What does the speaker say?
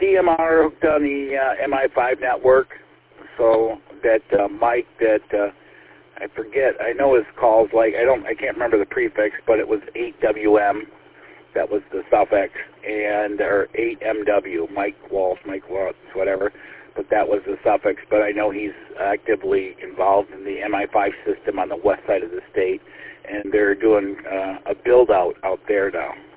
DMR hooked on the MI5 network, so that Mike, I forget, I know his calls, like, I can't remember the prefix, but it was 8WM, that was the suffix, or 8MW, Mike Walsh, whatever, but that was the suffix. But I know he's actively involved in the MI5 system on the west side of the state, and they're doing a build-out out there now.